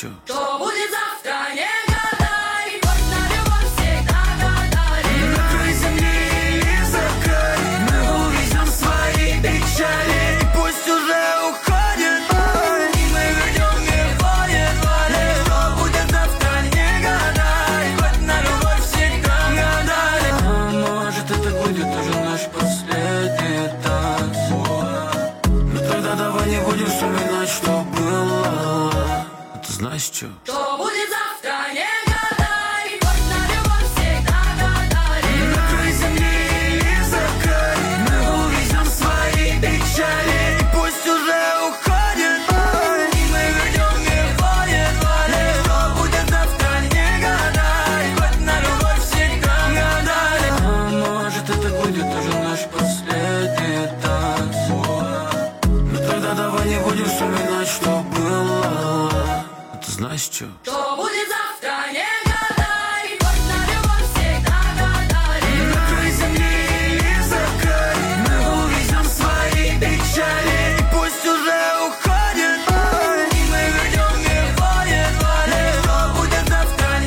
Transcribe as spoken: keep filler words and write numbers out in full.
чё? Что будет завтра, не гадай, хоть на любовь всегда гадай. На край земли или за край мы увезем свои печали. И пусть уже уходит май, и мы вернем мир едва ли. Что будет завтра, не гадай, хоть на любовь всегда гадай. А может это будет уже наш последний танц. Но тогда давай не будем вспоминать, что было. Ты знаешь чё? Что будет завтра, не гадай, хоть на любовь всегда гадай. На край земли или за край мы увезем свои печали. И пусть уже уходит май, и мы вернем мир едва ли. Что будет завтра, не гадай, хоть на любовь всегда гадай. А может это будет уже наш последний танц. Но тогда давай не будем вспоминать, что было. Ты знаешь чё? Что